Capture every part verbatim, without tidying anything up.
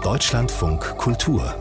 Deutschlandfunk Kultur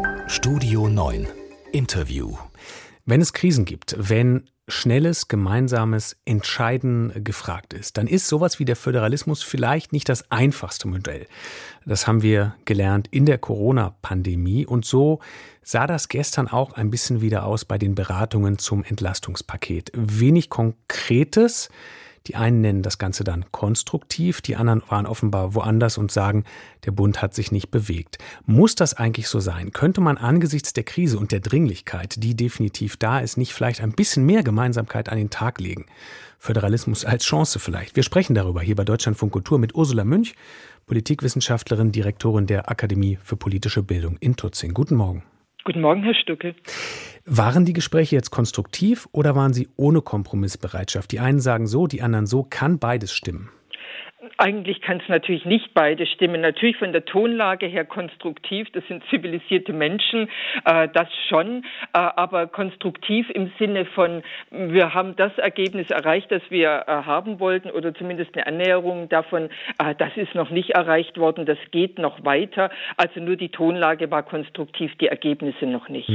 Studio neun Interview. Wenn es Krisen gibt, wenn schnelles, gemeinsames Entscheiden gefragt ist, dann ist sowas wie der Föderalismus vielleicht nicht das einfachste Modell. Das haben wir gelernt in der Corona-Pandemie und so sah das gestern auch ein bisschen wieder aus bei den Beratungen zum Entlastungspaket. Wenig Konkretes. Die einen nennen das Ganze dann konstruktiv, die anderen waren offenbar woanders und sagen, der Bund hat sich nicht bewegt. Muss das eigentlich so sein? Könnte man angesichts der Krise und der Dringlichkeit, die definitiv da ist, nicht vielleicht ein bisschen mehr Gemeinsamkeit an den Tag legen? Föderalismus als Chance vielleicht. Wir sprechen darüber hier bei Deutschlandfunk Kultur mit Ursula Münch, Politikwissenschaftlerin, Direktorin der Akademie für politische Bildung in Tutzing. Guten Morgen. Guten Morgen, Herr Stucke. Waren die Gespräche jetzt konstruktiv oder waren sie ohne Kompromissbereitschaft? Die einen sagen so, die anderen so. Kann beides stimmen? Eigentlich kann es natürlich nicht beide stimmen. Natürlich von der Tonlage her konstruktiv, das sind zivilisierte Menschen, äh, das schon, äh, aber konstruktiv im Sinne von, wir haben das Ergebnis erreicht, das wir äh, haben wollten oder zumindest eine Annäherung davon, äh, das ist noch nicht erreicht worden, das geht noch weiter. Also nur die Tonlage war konstruktiv, die Ergebnisse noch nicht.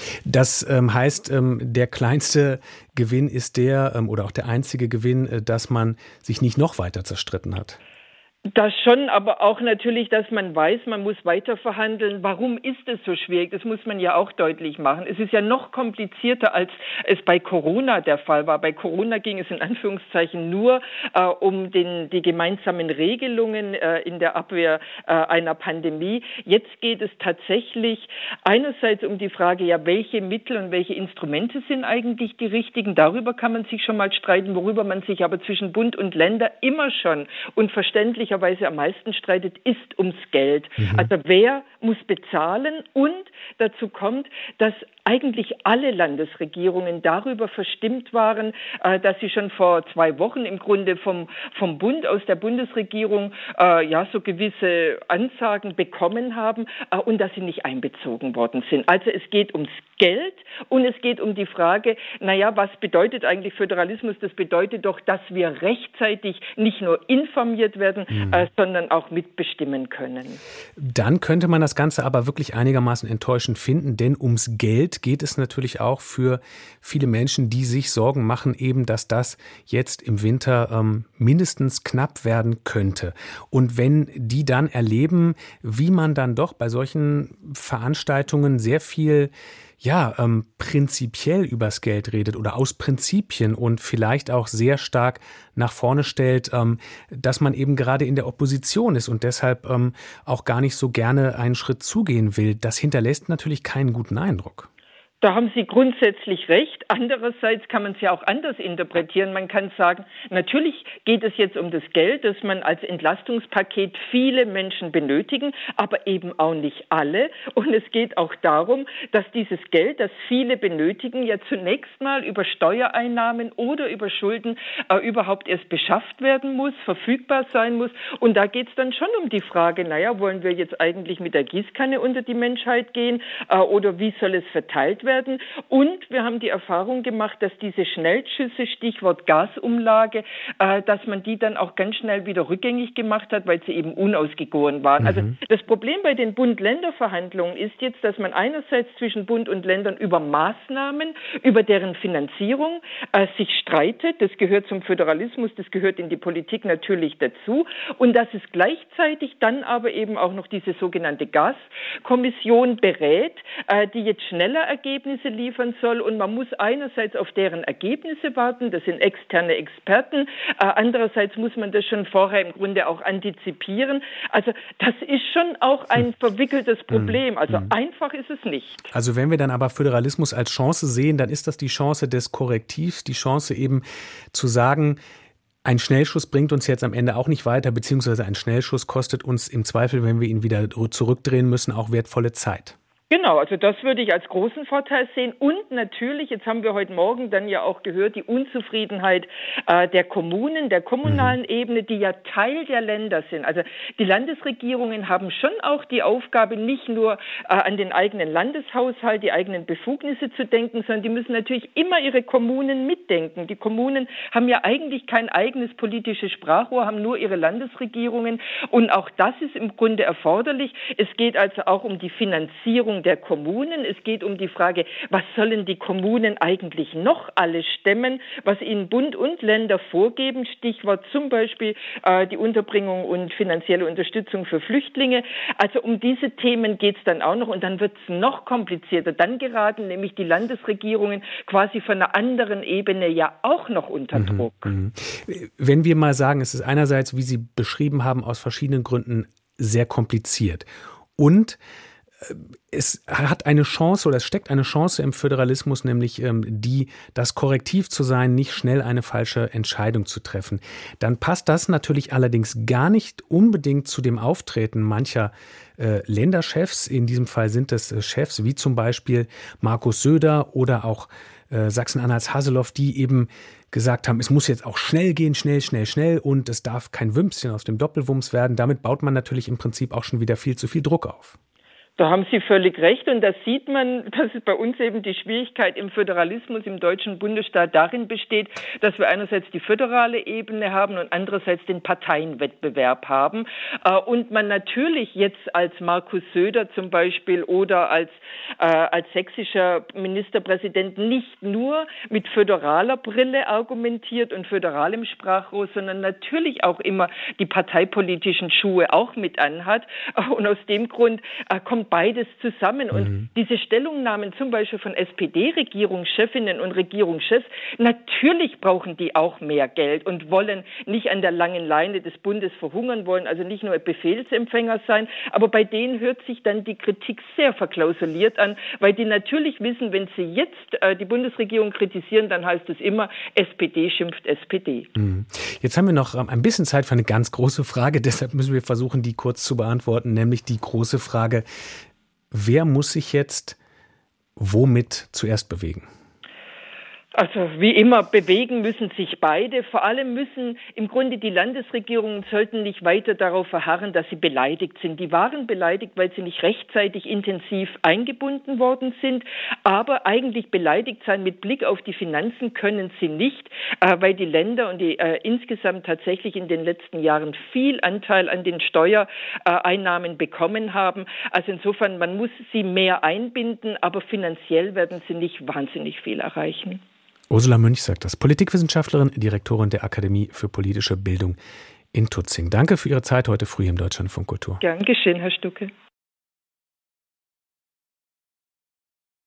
Das ähm, heißt, ähm, der kleinste Gewinn ist der, ähm, oder auch der einzige Gewinn, äh, dass man sich nicht noch weiter zerstritten hat. Das schon, aber auch natürlich, dass man weiß, man muss weiter verhandeln. Warum ist es so schwierig? Das muss man ja auch deutlich machen. Es ist ja noch komplizierter, als es bei Corona der Fall war. Bei Corona ging es in Anführungszeichen nur äh, um den, die gemeinsamen Regelungen äh, in der Abwehr äh, einer Pandemie. Jetzt geht es tatsächlich einerseits um die Frage, ja, welche Mittel und welche Instrumente sind eigentlich die richtigen? Darüber kann man sich schon mal streiten, worüber man sich aber zwischen Bund und Länder immer schon unverständlich am meisten streitet, ist ums Geld. Mhm. Also wer muss bezahlen? Und dazu kommt, dass eigentlich alle Landesregierungen darüber verstimmt waren, dass sie schon vor zwei Wochen im Grunde vom, vom Bund, aus der Bundesregierung, äh, ja, so gewisse Ansagen bekommen haben äh, und dass sie nicht einbezogen worden sind. Also es geht ums Geld und es geht um die Frage, naja, was bedeutet eigentlich Föderalismus? Das bedeutet doch, dass wir rechtzeitig nicht nur informiert werden, mhm. äh, sondern auch mitbestimmen können. Dann könnte man das Ganze aber wirklich einigermaßen enttäuschend finden, denn ums Geld geht es natürlich auch für viele Menschen, die sich Sorgen machen, eben, dass das jetzt im Winter ähm, mindestens knapp werden könnte. Und wenn die dann erleben, wie man dann doch bei solchen Veranstaltungen sehr viel ja, ähm, prinzipiell übers Geld redet oder aus Prinzipien und vielleicht auch sehr stark nach vorne stellt, ähm, dass man eben gerade in der Opposition ist und deshalb ähm, auch gar nicht so gerne einen Schritt zugehen will. Das hinterlässt natürlich keinen guten Eindruck. Da haben Sie grundsätzlich recht. Andererseits kann man es ja auch anders interpretieren. Man kann sagen, natürlich geht es jetzt um das Geld, das man als Entlastungspaket viele Menschen benötigen, aber eben auch nicht alle. Und es geht auch darum, dass dieses Geld, das viele benötigen, ja zunächst mal über Steuereinnahmen oder über Schulden äh, überhaupt erst beschafft werden muss, verfügbar sein muss. Und da geht es dann schon um die Frage, naja, wollen wir jetzt eigentlich mit der Gießkanne unter die Menschheit gehen äh, oder wie soll es verteilt werden? Werden. Und wir haben die Erfahrung gemacht, dass diese Schnellschüsse, Stichwort Gasumlage, äh, dass man die dann auch ganz schnell wieder rückgängig gemacht hat, weil sie eben unausgegoren waren. Mhm. Also das Problem bei den Bund-Länder-Verhandlungen ist jetzt, dass man einerseits zwischen Bund und Ländern über Maßnahmen, über deren Finanzierung äh, sich streitet. Das gehört zum Föderalismus, das gehört in die Politik natürlich dazu. Und dass es gleichzeitig dann aber eben auch noch diese sogenannte Gaskommission berät, äh, die jetzt schneller Ergebnisse liefern soll und man muss einerseits auf deren Ergebnisse warten, das sind externe Experten, äh, andererseits muss man das schon vorher im Grunde auch antizipieren. Also das ist schon auch ein verwickeltes Problem, also einfach ist es nicht. Also wenn wir dann aber Föderalismus als Chance sehen, dann ist das die Chance des Korrektivs, die Chance eben zu sagen, ein Schnellschuss bringt uns jetzt am Ende auch nicht weiter, beziehungsweise ein Schnellschuss kostet uns im Zweifel, wenn wir ihn wieder zurückdrehen müssen, auch wertvolle Zeit. Genau, also das würde ich als großen Vorteil sehen. Und natürlich, jetzt haben wir heute Morgen dann ja auch gehört, die Unzufriedenheit äh, der Kommunen, der kommunalen mhm. Ebene, die ja Teil der Länder sind. Also die Landesregierungen haben schon auch die Aufgabe, nicht nur äh, an den eigenen Landeshaushalt, die eigenen Befugnisse zu denken, sondern die müssen natürlich immer ihre Kommunen mitdenken. Die Kommunen haben ja eigentlich kein eigenes politisches Sprachrohr, haben nur ihre Landesregierungen. Und auch das ist im Grunde erforderlich. Es geht also auch um die Finanzierung der Kommunen. Es geht um die Frage, was sollen die Kommunen eigentlich noch alles stemmen, was ihnen Bund und Länder vorgeben. Stichwort zum Beispiel äh, die Unterbringung und finanzielle Unterstützung für Flüchtlinge. Also um diese Themen geht es dann auch noch und dann wird es noch komplizierter. Dann geraten nämlich die Landesregierungen quasi von einer anderen Ebene ja auch noch unter Druck. Mhm. Wenn wir mal sagen, es ist einerseits, wie Sie beschrieben haben, aus verschiedenen Gründen sehr kompliziert und es hat eine Chance oder es steckt eine Chance im Föderalismus, nämlich ähm, die, das Korrektiv zu sein, nicht schnell eine falsche Entscheidung zu treffen. Dann passt das natürlich allerdings gar nicht unbedingt zu dem Auftreten mancher äh, Länderchefs. In diesem Fall sind es äh, Chefs wie zum Beispiel Markus Söder oder auch äh, Sachsen-Anhalts Hasselhoff, die eben gesagt haben, es muss jetzt auch schnell gehen, schnell, schnell, schnell und es darf kein Wümpschen aus dem Doppelwumms werden. Damit baut man natürlich im Prinzip auch schon wieder viel zu viel Druck auf. Da haben Sie völlig recht und da sieht man, dass es bei uns eben die Schwierigkeit im Föderalismus im deutschen Bundesstaat darin besteht, dass wir einerseits die föderale Ebene haben und andererseits den Parteienwettbewerb haben und man natürlich jetzt als Markus Söder zum Beispiel oder als, äh, als sächsischer Ministerpräsident nicht nur mit föderaler Brille argumentiert und föderalem Sprachrohr, sondern natürlich auch immer die parteipolitischen Schuhe auch mit anhat und aus dem Grund äh, kommt beides zusammen. Und mhm. diese Stellungnahmen zum Beispiel von S P D-Regierungschefinnen und Regierungschefs, natürlich brauchen die auch mehr Geld und wollen nicht an der langen Leine des Bundes verhungern, wollen also nicht nur Befehlsempfänger sein, aber bei denen hört sich dann die Kritik sehr verklausuliert an, weil die natürlich wissen, wenn sie jetzt äh, die Bundesregierung kritisieren, dann heißt es immer, S P D schimpft S P D. Mhm. Jetzt haben wir noch ein bisschen Zeit für eine ganz große Frage, deshalb müssen wir versuchen, die kurz zu beantworten, nämlich die große Frage, wer muss sich jetzt womit zuerst bewegen? Also wie immer, bewegen müssen sich beide. Vor allem müssen im Grunde die Landesregierungen sollten nicht weiter darauf verharren, dass sie beleidigt sind. Die waren beleidigt, weil sie nicht rechtzeitig intensiv eingebunden worden sind. Aber eigentlich beleidigt sein mit Blick auf die Finanzen können sie nicht, äh, weil die Länder und die äh, insgesamt tatsächlich in den letzten Jahren viel Anteil an den Steuereinnahmen bekommen haben. Also insofern, man muss sie mehr einbinden, aber finanziell werden sie nicht wahnsinnig viel erreichen. Ursula Münch sagt das, Politikwissenschaftlerin, Direktorin der Akademie für politische Bildung in Tutzing. Danke für Ihre Zeit heute früh im Deutschlandfunk Kultur. Gern geschehen, Herr Stucke.